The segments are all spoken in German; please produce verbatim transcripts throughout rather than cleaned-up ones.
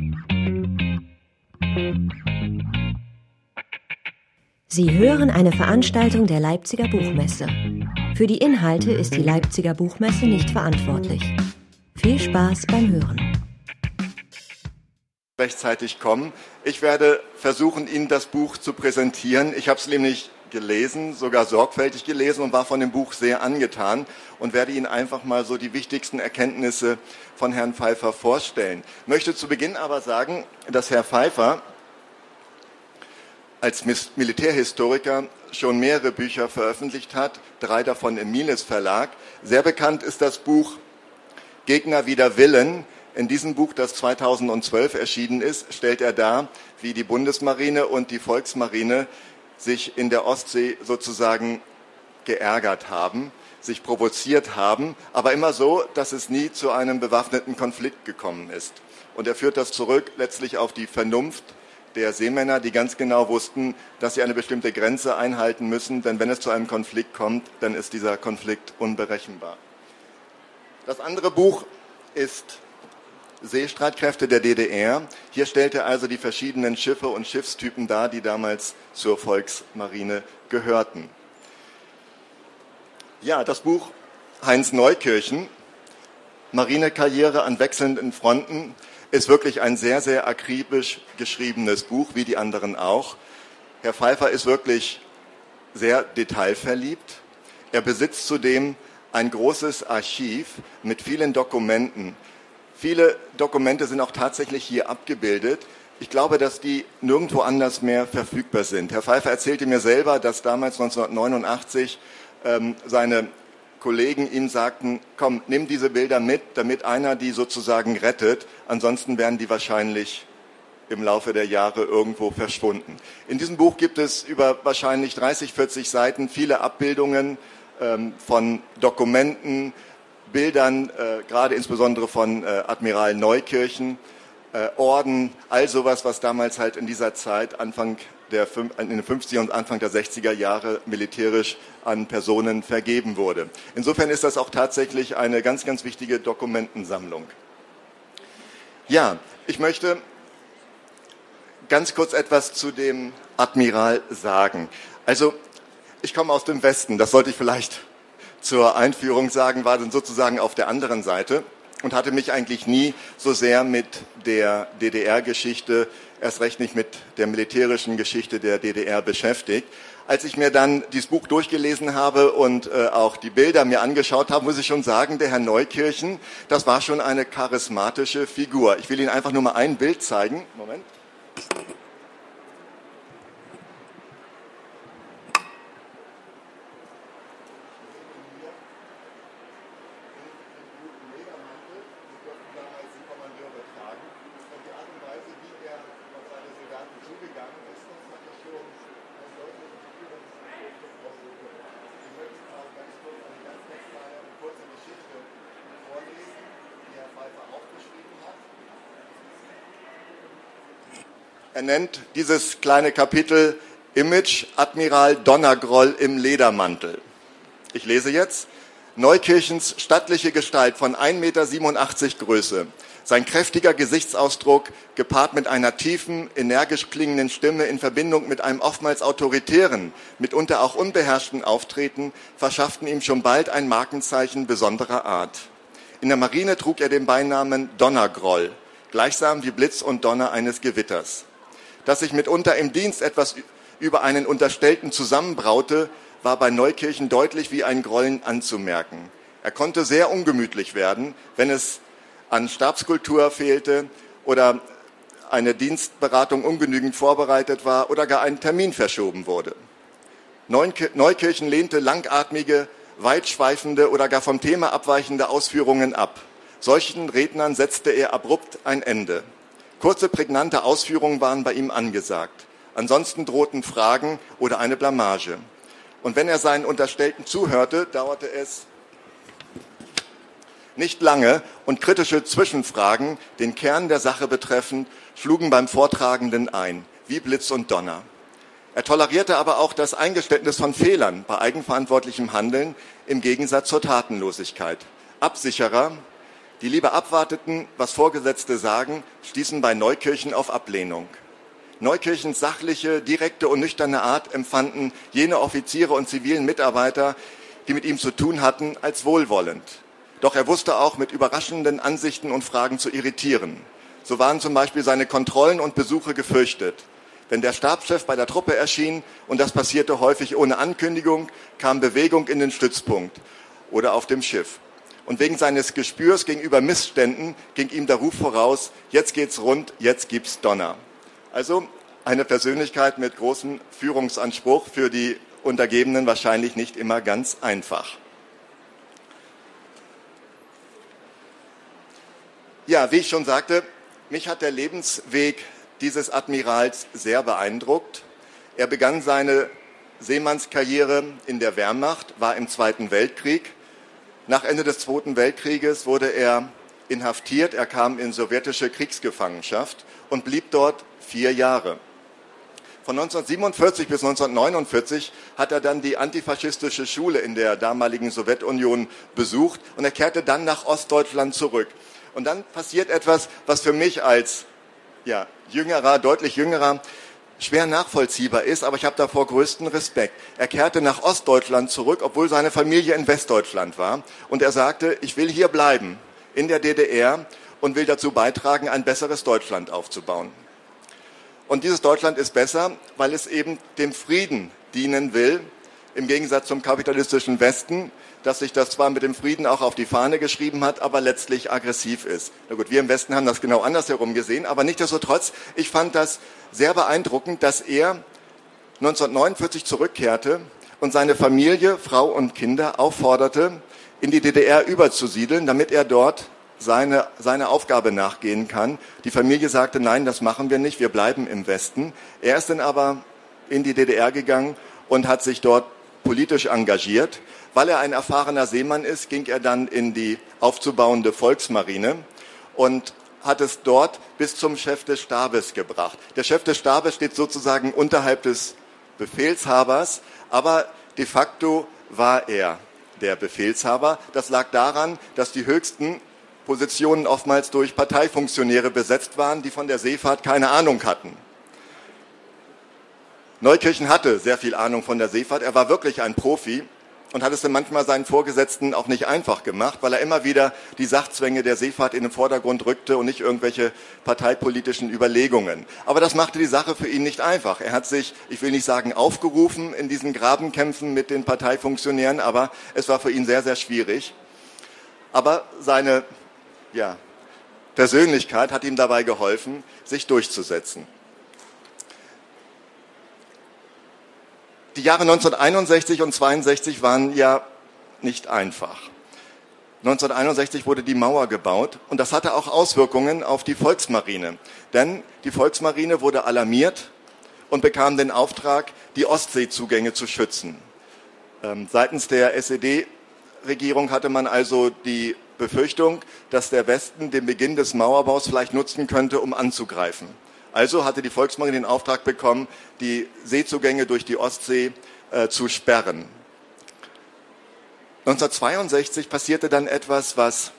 Sie hören eine Veranstaltung der Leipziger Buchmesse. Für die Inhalte ist die Leipziger Buchmesse nicht verantwortlich. Viel Spaß beim Hören. Rechtzeitig kommen. Ich werde versuchen, Ihnen das Buch zu präsentieren. Ich habe es nämlich gelesen, sogar sorgfältig gelesen und war von dem Buch sehr angetan und werde Ihnen einfach mal so die wichtigsten Erkenntnisse von Herrn Pfeiffer vorstellen. Ich möchte zu Beginn aber sagen, dass Herr Pfeiffer als Militärhistoriker schon mehrere Bücher veröffentlicht hat, drei davon im Miles Verlag. Sehr bekannt ist das Buch Gegner wider Willen. In diesem Buch, das zweitausendzwölf erschienen ist, stellt er dar, wie die Bundesmarine und die Volksmarine sich in der Ostsee sozusagen geärgert haben, sich provoziert haben, aber immer so, dass es nie zu einem bewaffneten Konflikt gekommen ist. Und er führt das zurück letztlich auf die Vernunft der Seemänner, die ganz genau wussten, dass sie eine bestimmte Grenze einhalten müssen, denn wenn es zu einem Konflikt kommt, dann ist dieser Konflikt unberechenbar. Das andere Buch ist Seestreitkräfte der D D R. Hier stellt er also die verschiedenen Schiffe und Schiffstypen dar, die damals zur Volksmarine gehörten. Ja, das Buch Heinz Neukirchen, Marinekarriere an wechselnden Fronten, ist wirklich ein sehr, sehr akribisch geschriebenes Buch, wie die anderen auch. Herr Pfeiffer ist wirklich sehr detailverliebt. Er besitzt zudem ein großes Archiv mit vielen Dokumenten. Viele Dokumente sind auch tatsächlich hier abgebildet. Ich glaube, dass die nirgendwo anders mehr verfügbar sind. Herr Pfeiffer erzählte mir selber, dass damals neunzehnhundertneunundachtzig ähm, seine Kollegen ihm sagten, komm, nimm diese Bilder mit, damit einer die sozusagen rettet. Ansonsten wären die wahrscheinlich im Laufe der Jahre irgendwo verschwunden. In diesem Buch gibt es über wahrscheinlich dreißig, vierzig Seiten viele Abbildungen ähm, von Dokumenten, Bildern, äh, gerade insbesondere von äh, Admiral Neukirchen, äh, Orden, all sowas, was damals halt in dieser Zeit, Anfang der, in den fünfziger und Anfang der sechziger Jahre militärisch an Personen vergeben wurde. Insofern ist das auch tatsächlich eine ganz, ganz wichtige Dokumentensammlung. Ja, ich möchte ganz kurz etwas zu dem Admiral sagen. Also, ich komme aus dem Westen, das sollte ich vielleicht zur Einführung sagen, war dann sozusagen auf der anderen Seite und hatte mich eigentlich nie so sehr mit der D D R-Geschichte, erst recht nicht mit der militärischen Geschichte der D D R beschäftigt. Als ich mir dann dieses Buch durchgelesen habe und äh, auch die Bilder mir angeschaut habe, muss ich schon sagen, der Herr Neukirchen, das war schon eine charismatische Figur. Ich will Ihnen einfach nur mal ein Bild zeigen. Moment. Er nennt dieses kleine Kapitel Image Admiral Donnergroll im Ledermantel. Ich lese jetzt. Neukirchens stattliche Gestalt von ein Meter siebenundachtzig Größe. Sein kräftiger Gesichtsausdruck, gepaart mit einer tiefen, energisch klingenden Stimme in Verbindung mit einem oftmals autoritären, mitunter auch unbeherrschten Auftreten, verschafften ihm schon bald ein Markenzeichen besonderer Art. In der Marine trug er den Beinamen Donnergroll, gleichsam wie Blitz und Donner eines Gewitters. Dass sich mitunter im Dienst etwas über einen Unterstellten zusammenbraute, war bei Neukirchen deutlich wie ein Grollen anzumerken. Er konnte sehr ungemütlich werden, wenn es an Stabskultur fehlte oder eine Dienstberatung ungenügend vorbereitet war oder gar ein Termin verschoben wurde. Neukirchen lehnte langatmige, weitschweifende oder gar vom Thema abweichende Ausführungen ab. Solchen Rednern setzte er abrupt ein Ende. Kurze, prägnante Ausführungen waren bei ihm angesagt. Ansonsten drohten Fragen oder eine Blamage. Und wenn er seinen Unterstellten zuhörte, dauerte es nicht lange und kritische Zwischenfragen, den Kern der Sache betreffend, schlugen beim Vortragenden ein, wie Blitz und Donner. Er tolerierte aber auch das Eingeständnis von Fehlern bei eigenverantwortlichem Handeln im Gegensatz zur Tatenlosigkeit. Absicherer, die lieber abwarteten, was Vorgesetzte sagen, stießen bei Neukirchen auf Ablehnung. Neukirchens sachliche, direkte und nüchterne Art empfanden jene Offiziere und zivilen Mitarbeiter, die mit ihm zu tun hatten, als wohlwollend. Doch er wusste auch, mit überraschenden Ansichten und Fragen zu irritieren. So waren zum Beispiel seine Kontrollen und Besuche gefürchtet. Wenn der Stabschef bei der Truppe erschien, und das passierte häufig ohne Ankündigung, kam Bewegung in den Stützpunkt oder auf dem Schiff. Und wegen seines Gespürs gegenüber Missständen ging ihm der Ruf voraus, jetzt geht's rund, jetzt gibt's Donner. Also eine Persönlichkeit mit großem Führungsanspruch, für die Untergebenen wahrscheinlich nicht immer ganz einfach. Ja, wie ich schon sagte, mich hat der Lebensweg dieses Admirals sehr beeindruckt. Er begann seine Seemannskarriere in der Wehrmacht, war im Zweiten Weltkrieg. Nach Ende des Zweiten Weltkrieges wurde er inhaftiert, er kam in sowjetische Kriegsgefangenschaft und blieb dort vier Jahre. Von neunzehnhundertsiebenundvierzig bis neunzehnhundertneunundvierzig hat er dann die antifaschistische Schule in der damaligen Sowjetunion besucht und er kehrte dann nach Ostdeutschland zurück. Und dann passiert etwas, was für mich als ja, jüngerer, deutlich jüngerer, schwer nachvollziehbar ist, aber ich habe davor größten Respekt. Er kehrte nach Ostdeutschland zurück, obwohl seine Familie in Westdeutschland war. Und er sagte, ich will hier bleiben, in der D D R, und will dazu beitragen, ein besseres Deutschland aufzubauen. Und dieses Deutschland ist besser, weil es eben dem Frieden dienen will, im Gegensatz zum kapitalistischen Westen, dass sich das zwar mit dem Frieden auch auf die Fahne geschrieben hat, aber letztlich aggressiv ist. Na gut, wir im Westen haben das genau andersherum gesehen, aber nichtsdestotrotz, ich fand das sehr beeindruckend, dass er neunzehnhundertneunundvierzig zurückkehrte und seine Familie, Frau und Kinder aufforderte, in die D D R überzusiedeln, damit er dort seine, seine Aufgabe nachgehen kann. Die Familie sagte, nein, das machen wir nicht, wir bleiben im Westen. Er ist dann aber in die D D R gegangen und hat sich dort politisch engagiert. Weil er ein erfahrener Seemann ist, ging er dann in die aufzubauende Volksmarine und hat es dort bis zum Chef des Stabes gebracht. Der Chef des Stabes steht sozusagen unterhalb des Befehlshabers, aber de facto war er der Befehlshaber. Das lag daran, dass die höchsten Positionen oftmals durch Parteifunktionäre besetzt waren, die von der Seefahrt keine Ahnung hatten. Neukirchen hatte sehr viel Ahnung von der Seefahrt, er war wirklich ein Profi und hat es dann manchmal seinen Vorgesetzten auch nicht einfach gemacht, weil er immer wieder die Sachzwänge der Seefahrt in den Vordergrund rückte und nicht irgendwelche parteipolitischen Überlegungen. Aber das machte die Sache für ihn nicht einfach. Er hat sich, ich will nicht sagen aufgerufen in diesen Grabenkämpfen mit den Parteifunktionären, aber es war für ihn sehr, sehr schwierig. Aber seine ja, Persönlichkeit hat ihm dabei geholfen, sich durchzusetzen. Die Jahre neunzehnhunderteinundsechzig und zweiundsechzig waren ja nicht einfach. neunzehnhunderteinundsechzig wurde die Mauer gebaut und das hatte auch Auswirkungen auf die Volksmarine. Denn die Volksmarine wurde alarmiert und bekam den Auftrag, die Ostseezugänge zu schützen. Ähm, seitens der S E D-Regierung hatte man also die Befürchtung, dass der Westen den Beginn des Mauerbaus vielleicht nutzen könnte, um anzugreifen. Also hatte die Volksmarine den Auftrag bekommen, die Seezugänge durch die Ostsee äh, zu sperren. neunzehnhundertzweiundsechzig passierte dann etwas, was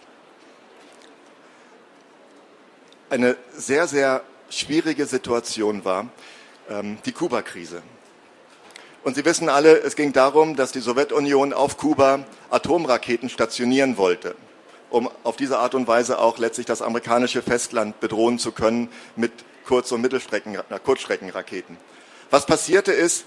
eine sehr, sehr schwierige Situation war, ähm, die Kuba-Krise. Und Sie wissen alle, es ging darum, dass die Sowjetunion auf Kuba Atomraketen stationieren wollte, um auf diese Art und Weise auch letztlich das amerikanische Festland bedrohen zu können mit Kurz- und Mittelstrecken, Kurzstreckenraketen. Was passierte ist,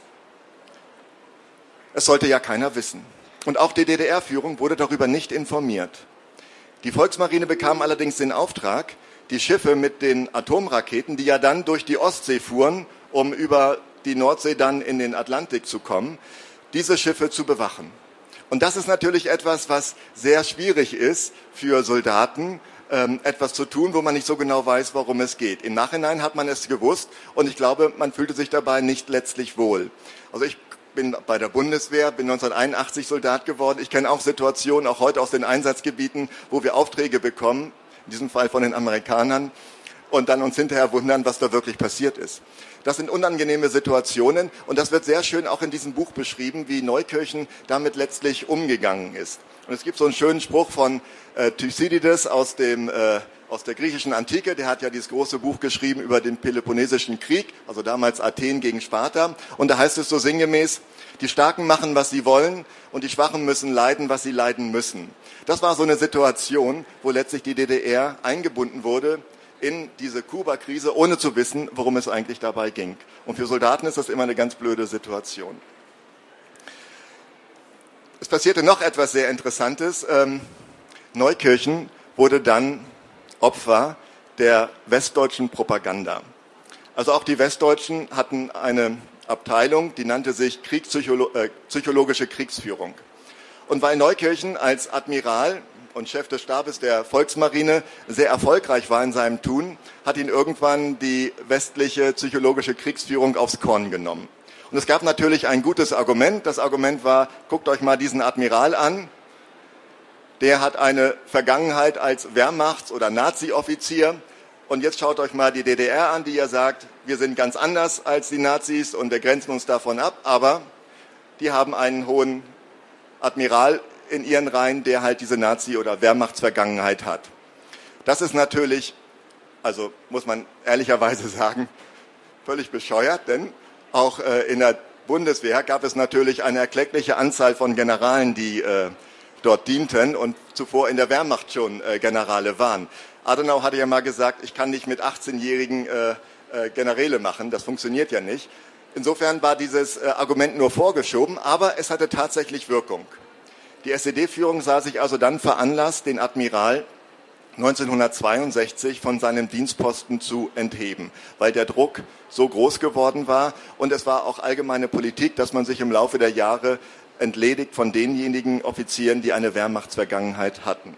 es sollte ja keiner wissen. Und auch die D D R-Führung wurde darüber nicht informiert. Die Volksmarine bekam allerdings den Auftrag, die Schiffe mit den Atomraketen, die ja dann durch die Ostsee fuhren, um über die Nordsee dann in den Atlantik zu kommen, diese Schiffe zu bewachen. Und das ist natürlich etwas, was sehr schwierig ist für Soldaten, etwas zu tun, wo man nicht so genau weiß, worum es geht. Im Nachhinein hat man es gewusst und ich glaube, man fühlte sich dabei nicht letztlich wohl. Also ich bin bei der Bundeswehr, bin neunzehnhunderteinundachtzig Soldat geworden. Ich kenne auch Situationen, auch heute aus den Einsatzgebieten, wo wir Aufträge bekommen, in diesem Fall von den Amerikanern, und dann uns hinterher wundern, was da wirklich passiert ist. Das sind unangenehme Situationen und das wird sehr schön auch in diesem Buch beschrieben, wie Neukirchen damit letztlich umgegangen ist. Und es gibt so einen schönen Spruch von äh, Thucydides aus dem äh, aus der griechischen Antike, der hat ja dieses große Buch geschrieben über den Peloponnesischen Krieg, also damals Athen gegen Sparta. Und da heißt es so sinngemäß, die Starken machen, was sie wollen und die Schwachen müssen leiden, was sie leiden müssen. Das war so eine Situation, wo letztlich die D D R eingebunden wurde in diese Kuba-Krise, ohne zu wissen, worum es eigentlich dabei ging. Und für Soldaten ist das immer eine ganz blöde Situation. Es passierte noch etwas sehr Interessantes. Ähm, Neukirchen wurde dann Opfer der westdeutschen Propaganda. Also auch die Westdeutschen hatten eine Abteilung, die nannte sich Kriegspsycholo- äh, psychologische Kriegsführung. Und weil Neukirchen als Admiral und Chef des Stabes der Volksmarine sehr erfolgreich war in seinem Tun, hat ihn irgendwann die westliche psychologische Kriegsführung aufs Korn genommen. Und es gab natürlich ein gutes Argument. Das Argument war, guckt euch mal diesen Admiral an. Der hat eine Vergangenheit als Wehrmachts- oder Nazi-Offizier. Und jetzt schaut euch mal die D D R an, die ja sagt, wir sind ganz anders als die Nazis und wir grenzen uns davon ab. Aber die haben einen hohen Admiral in ihren Reihen, der halt diese Nazi- oder Wehrmachtsvergangenheit hat. Das ist natürlich, also muss man ehrlicherweise sagen, völlig bescheuert, denn auch äh, in der Bundeswehr gab es natürlich eine erkleckliche Anzahl von Generalen, die äh, dort dienten und zuvor in der Wehrmacht schon äh, Generale waren. Adenauer hatte ja mal gesagt, ich kann nicht mit achtzehnjährigen äh, äh, Generäle machen, das funktioniert ja nicht. Insofern war dieses äh, Argument nur vorgeschoben, aber es hatte tatsächlich Wirkung. Die S E D-Führung sah sich also dann veranlasst, den Admiral neunzehnhundertzweiundsechzig von seinem Dienstposten zu entheben, weil der Druck so groß geworden war und es war auch allgemeine Politik, dass man sich im Laufe der Jahre entledigt von denjenigen Offizieren, die eine Wehrmachtsvergangenheit hatten.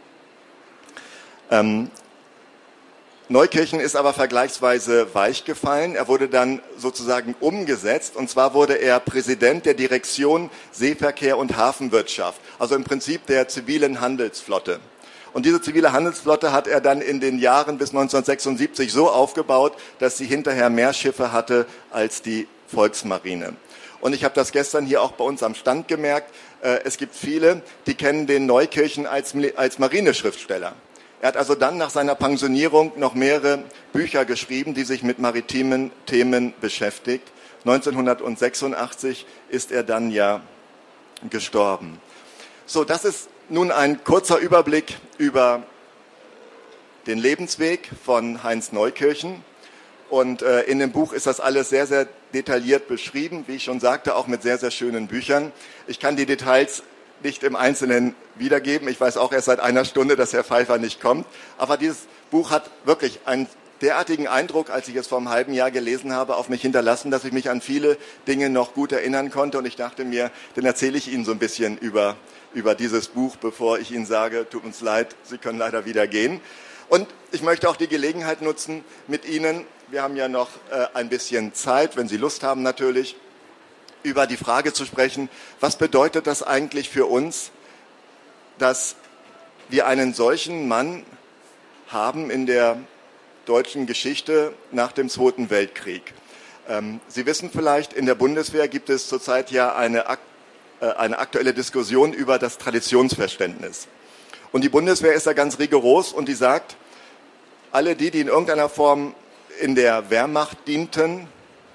Ähm, Neukirchen ist aber vergleichsweise weich gefallen. Er wurde dann sozusagen umgesetzt und zwar wurde er Präsident der Direktion Seeverkehr und Hafenwirtschaft, also im Prinzip der zivilen Handelsflotte. Und diese zivile Handelsflotte hat er dann in den Jahren bis neunzehnhundertsechsundsiebzig so aufgebaut, dass sie hinterher mehr Schiffe hatte als die Volksmarine. Und ich habe das gestern hier auch bei uns am Stand gemerkt. Äh, es gibt viele, die kennen den Neukirchen als, als Marineschriftsteller. Er hat also dann nach seiner Pensionierung noch mehrere Bücher geschrieben, die sich mit maritimen Themen beschäftigt. neunzehnhundertsechsundachtzig ist er dann ja gestorben. So, das ist nun ein kurzer Überblick über den Lebensweg von Heinz Neukirchen. Und äh, in dem Buch ist das alles sehr, sehr detailliert beschrieben, wie ich schon sagte, auch mit sehr, sehr schönen Büchern. Ich kann die Details nicht im Einzelnen wiedergeben. Ich weiß auch erst seit einer Stunde, dass Herr Pfeiffer nicht kommt. Aber dieses Buch hat wirklich einen derartigen Eindruck, als ich es vor einem halben Jahr gelesen habe, auf mich hinterlassen, dass ich mich an viele Dinge noch gut erinnern konnte. Und ich dachte mir, dann erzähle ich Ihnen so ein bisschen über, über dieses Buch, bevor ich Ihnen sage, tut uns leid, Sie können leider wieder gehen. Und ich möchte auch die Gelegenheit nutzen, mit Ihnen, wir haben ja noch äh, ein bisschen Zeit, wenn Sie Lust haben natürlich, über die Frage zu sprechen, was bedeutet das eigentlich für uns, dass wir einen solchen Mann haben in der deutschen Geschichte nach dem Zweiten Weltkrieg. Ähm, Sie wissen vielleicht, in der Bundeswehr gibt es zurzeit ja eine, äh, eine aktuelle Diskussion über das Traditionsverständnis. Und die Bundeswehr ist da ganz rigoros und die sagt, alle die, die in irgendeiner Form in der Wehrmacht dienten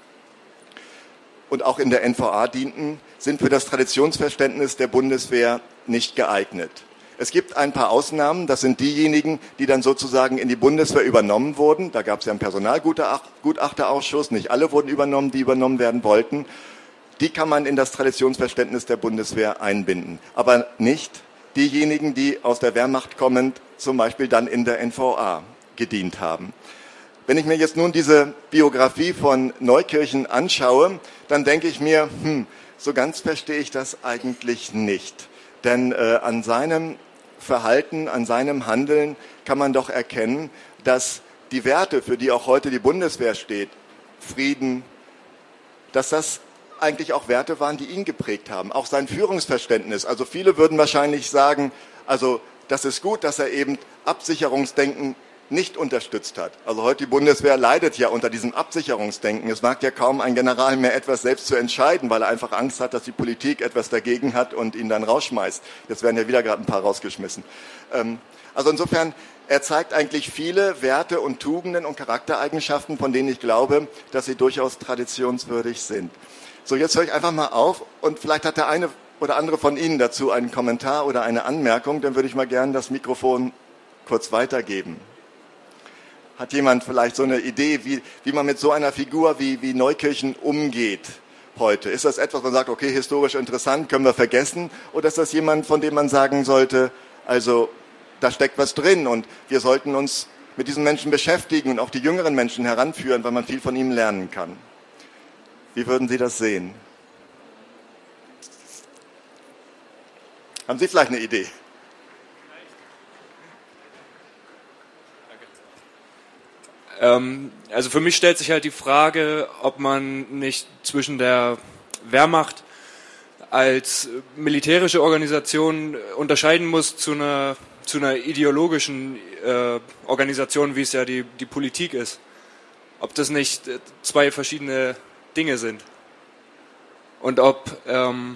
und auch in der N V A dienten, sind für das Traditionsverständnis der Bundeswehr nicht geeignet. Es gibt ein paar Ausnahmen, das sind diejenigen, die dann sozusagen in die Bundeswehr übernommen wurden. Da gab es ja einen Personalgutachterausschuss, nicht alle wurden übernommen, die übernommen werden wollten. Die kann man in das Traditionsverständnis der Bundeswehr einbinden, aber nicht diejenigen, die aus der Wehrmacht kommend zum Beispiel dann in der N V A gedient haben. Wenn ich mir jetzt nun diese Biografie von Neukirchen anschaue, dann denke ich mir, hm, so ganz verstehe ich das eigentlich nicht. Denn äh, an seinem Verhalten, an seinem Handeln kann man doch erkennen, dass die Werte, für die auch heute die Bundeswehr steht, Frieden, dass das eigentlich auch Werte waren, die ihn geprägt haben. Auch sein Führungsverständnis. Also viele würden wahrscheinlich sagen, also das ist gut, dass er eben Absicherungsdenken nicht unterstützt hat. Also heute die Bundeswehr leidet ja unter diesem Absicherungsdenken. Es wagt ja kaum ein General mehr etwas selbst zu entscheiden, weil er einfach Angst hat, dass die Politik etwas dagegen hat und ihn dann rausschmeißt. Jetzt werden ja wieder gerade ein paar rausgeschmissen. Also insofern, er zeigt eigentlich viele Werte und Tugenden und Charaktereigenschaften, von denen ich glaube, dass sie durchaus traditionswürdig sind. So, jetzt höre ich einfach mal auf und vielleicht hat der eine oder andere von Ihnen dazu einen Kommentar oder eine Anmerkung, dann würde ich mal gerne das Mikrofon kurz weitergeben. Hat jemand vielleicht so eine Idee, wie, wie man mit so einer Figur wie, wie Neukirchen umgeht heute? Ist das etwas, wo man sagt, okay, historisch interessant, können wir vergessen? Oder ist das jemand, von dem man sagen sollte, also da steckt was drin und wir sollten uns mit diesen Menschen beschäftigen und auch die jüngeren Menschen heranführen, weil man viel von ihnen lernen kann? Wie würden Sie das sehen? Haben Sie vielleicht eine Idee? Ähm, also für mich stellt sich halt die Frage, ob man nicht zwischen der Wehrmacht als militärische Organisation unterscheiden muss zu einer, zu einer ideologischen äh, Organisation, wie es ja die, die Politik ist. Ob das nicht zwei verschiedene Dinge sind. Und ob, ähm,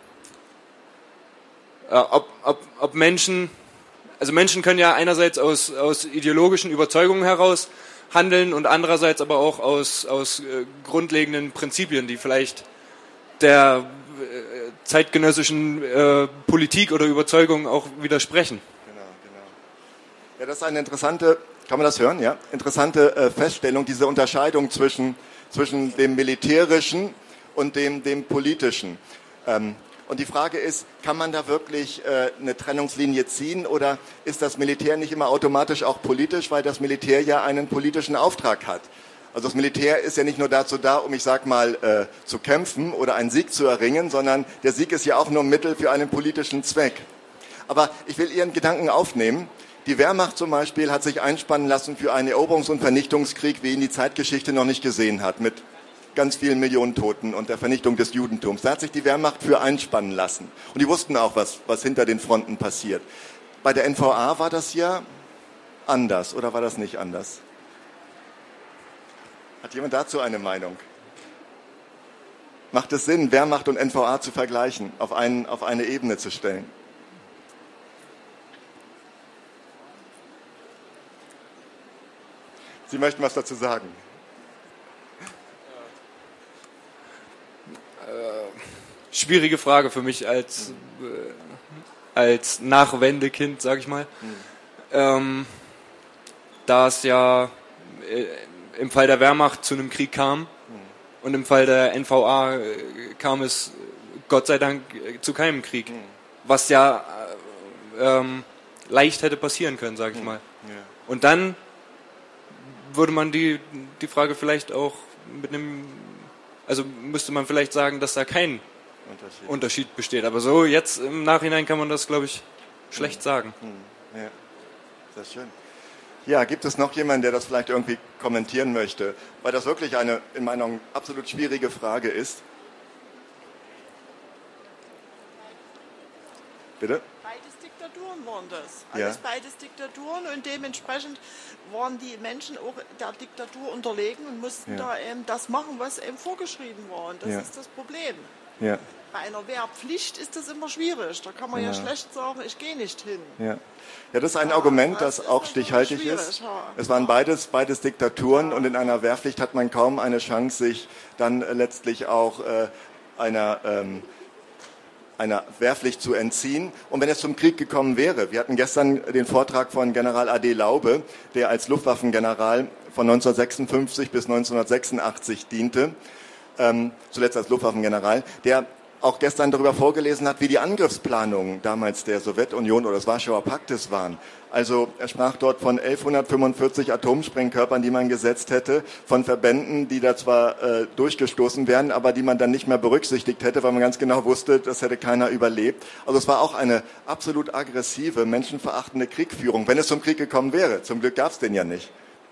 äh, ob, ob, ob Menschen, also Menschen können ja einerseits aus, aus ideologischen Überzeugungen heraus handeln und andererseits aber auch aus, aus äh, grundlegenden Prinzipien, die vielleicht der äh, zeitgenössischen äh, Politik oder Überzeugung auch widersprechen. Genau, genau. Ja, das ist eine interessante, kann man das hören? Ja, interessante äh, Feststellung, diese Unterscheidung zwischen, zwischen dem Militärischen und dem, dem Politischen. Ähm, Und die Frage ist, kann man da wirklich äh, eine Trennungslinie ziehen oder ist das Militär nicht immer automatisch auch politisch, weil das Militär ja einen politischen Auftrag hat? Also das Militär ist ja nicht nur dazu da, um, ich sag mal, äh, zu kämpfen oder einen Sieg zu erringen, sondern der Sieg ist ja auch nur ein Mittel für einen politischen Zweck. Aber ich will Ihren Gedanken aufnehmen. Die Wehrmacht zum Beispiel hat sich einspannen lassen für einen Eroberungs- und Vernichtungskrieg, wie ihn die Zeitgeschichte noch nicht gesehen hat, mit ganz vielen Millionen Toten und der Vernichtung des Judentums. Da hat sich die Wehrmacht für einspannen lassen. Und die wussten auch, was, was hinter den Fronten passiert. Bei der N V A war das ja anders, oder war das nicht anders? Hat jemand dazu eine Meinung? Macht es Sinn, Wehrmacht und N V A zu vergleichen, auf, einen, auf eine Ebene zu stellen? Sie möchten was dazu sagen? Schwierige Frage für mich als, äh, als Nachwendekind, sag ich mal. Mhm. Ähm, da es ja äh, im Fall der Wehrmacht zu einem Krieg kam mhm. und im Fall der N V A äh, kam es Gott sei Dank äh, zu keinem Krieg. Mhm. Was ja äh, ähm, leicht hätte passieren können, sag ich mhm. mal. Ja. Und dann würde man die, die Frage vielleicht auch mit einem, also müsste man vielleicht sagen, dass da kein Unterschied. Unterschied besteht. Aber so jetzt im Nachhinein kann man das, glaube ich, schlecht mhm. sagen. Ja, sehr schön. Ja, gibt es noch jemanden, der das vielleicht irgendwie kommentieren möchte? Weil das wirklich eine, in meiner Meinung, absolut schwierige Frage ist. Bitte? Beides Diktaturen waren das. Alles ja. Beides Diktaturen und dementsprechend waren die Menschen auch der Diktatur unterlegen und mussten ja. da eben das machen, was eben vorgeschrieben war. Und das ja. ist das Problem. Ja. Bei einer Wehrpflicht ist das immer schwierig. Da kann man ja, ja schlecht sagen, ich gehe nicht hin. Ja. ja, das ist ein ja, Argument, das, das auch stichhaltig ist. Ja. Es waren beides, beides Diktaturen ja. und in einer Wehrpflicht hat man kaum eine Chance, sich dann äh, letztlich auch äh, einer, ähm, einer Wehrpflicht zu entziehen. Und wenn es zum Krieg gekommen wäre, wir hatten gestern den Vortrag von General A D Laube, der als Luftwaffengeneral von neunzehnhundertsechsundfünfzig bis neunzehnhundertsechsundachtzig diente, ähm, zuletzt als Luftwaffengeneral, der auch gestern darüber vorgelesen hat, wie die Angriffsplanungen damals der Sowjetunion oder des Warschauer Paktes waren. Also er sprach dort von elfhundertfünfundvierzig Atomsprengkörpern, die man gesetzt hätte, von Verbänden, die da zwar äh, durchgestoßen wären, aber die man dann nicht mehr berücksichtigt hätte, weil man ganz genau wusste, das hätte keiner überlebt. Also es war auch eine absolut aggressive, menschenverachtende Kriegführung, wenn es zum Krieg gekommen wäre. Zum Glück gab es den ja nicht.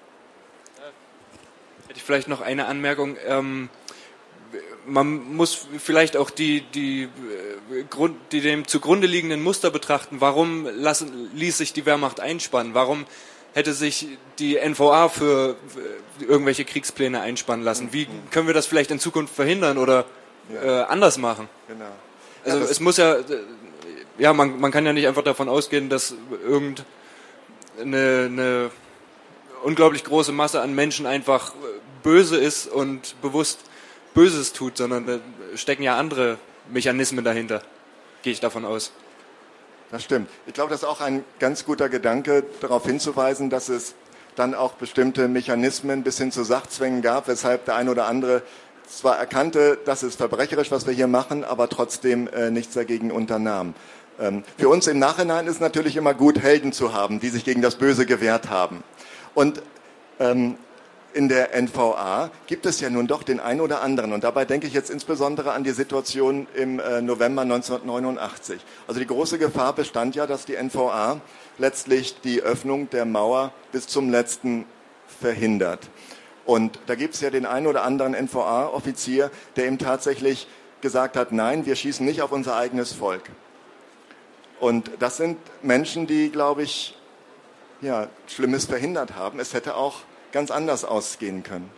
Hätte ich vielleicht noch eine Anmerkung. Ähm Man muss vielleicht auch die, die, Grund, die dem zugrunde liegenden Muster betrachten. Warum lassen, ließ sich die Wehrmacht einspannen? Warum hätte sich die N V A für irgendwelche Kriegspläne einspannen lassen. Wie können wir das vielleicht in Zukunft verhindern oder ja. äh, anders machen? Genau. Also ja, es muss ja, ja man, man kann ja nicht einfach davon ausgehen, dass irgendeine eine unglaublich große Masse an Menschen einfach böse ist und bewusst Böses tut, sondern da stecken ja andere Mechanismen dahinter, gehe ich davon aus. Das stimmt. Ich glaube, das ist auch ein ganz guter Gedanke, darauf hinzuweisen, dass es dann auch bestimmte Mechanismen bis hin zu Sachzwängen gab, weshalb der eine oder andere zwar erkannte, das ist verbrecherisch, was wir hier machen, aber trotzdem äh, nichts dagegen unternahm. Ähm, für uns im Nachhinein ist natürlich immer gut, Helden zu haben, die sich gegen das Böse gewehrt haben. Und ähm, in der N V A gibt es ja nun doch den einen oder anderen. Und dabei denke ich jetzt insbesondere an die Situation im äh, November neunzehnhundertneunundachtzig. Also die große Gefahr bestand ja, dass die N V A letztlich die Öffnung der Mauer bis zum letzten verhindert. Und da gibt es ja den einen oder anderen N V A-Offizier, der ihm tatsächlich gesagt hat, nein, wir schießen nicht auf unser eigenes Volk. Und das sind Menschen, die, glaube ich, ja, Schlimmes verhindert haben. Es hätte auch ganz anders ausgehen können.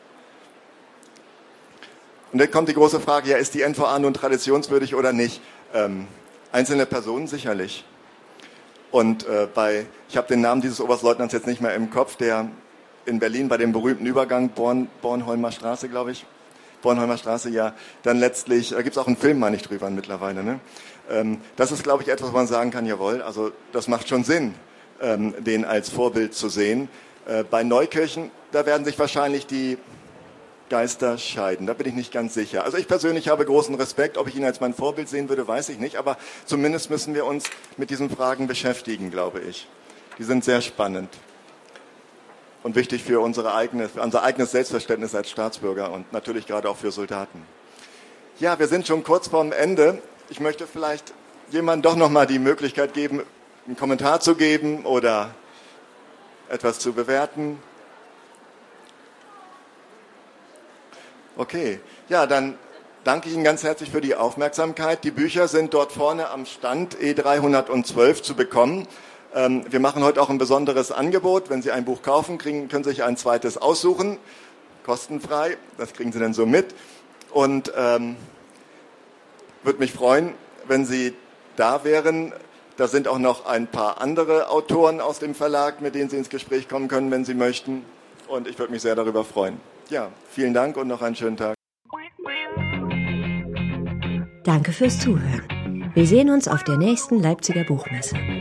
Und dann kommt die große Frage, ja, ist die N V A nun traditionswürdig oder nicht? Ähm, einzelne Personen sicherlich. Und äh, bei, ich habe den Namen dieses Oberstleutnants jetzt nicht mehr im Kopf, der in Berlin bei dem berühmten Übergang Born, Bornholmer Straße, glaube ich, Bornholmer Straße, ja, dann letztlich, da gibt es auch einen Film, meine ich, drüber mittlerweile. Ne? Ähm, das ist, glaube ich, etwas, wo man sagen kann, jawohl, also das macht schon Sinn, ähm, den als Vorbild zu sehen. Äh, bei Neukirchen, da werden sich wahrscheinlich die Geister scheiden, da bin ich nicht ganz sicher. Also ich persönlich habe großen Respekt, ob ich ihn als mein Vorbild sehen würde, weiß ich nicht, aber zumindest müssen wir uns mit diesen Fragen beschäftigen, glaube ich. Die sind sehr spannend und wichtig für, unsere eigene, für unser eigenes Selbstverständnis als Staatsbürger und natürlich gerade auch für Soldaten. Ja, wir sind schon kurz vorm Ende. Ich möchte vielleicht jemandem doch nochmal die Möglichkeit geben, einen Kommentar zu geben oder etwas zu bewerten. Okay, ja, dann danke ich Ihnen ganz herzlich für die Aufmerksamkeit. Die Bücher sind dort vorne am Stand E dreihundertzwölf zu bekommen. Ähm, wir machen heute auch ein besonderes Angebot. Wenn Sie ein Buch kaufen, kriegen, können Sie sich ein zweites aussuchen, kostenfrei. Das kriegen Sie dann so mit. Und ähm, würde mich freuen, wenn Sie da wären. Da sind auch noch ein paar andere Autoren aus dem Verlag, mit denen Sie ins Gespräch kommen können, wenn Sie möchten. Und ich würde mich sehr darüber freuen. Ja, vielen Dank und noch einen schönen Tag. Danke fürs Zuhören. Wir sehen uns auf der nächsten Leipziger Buchmesse.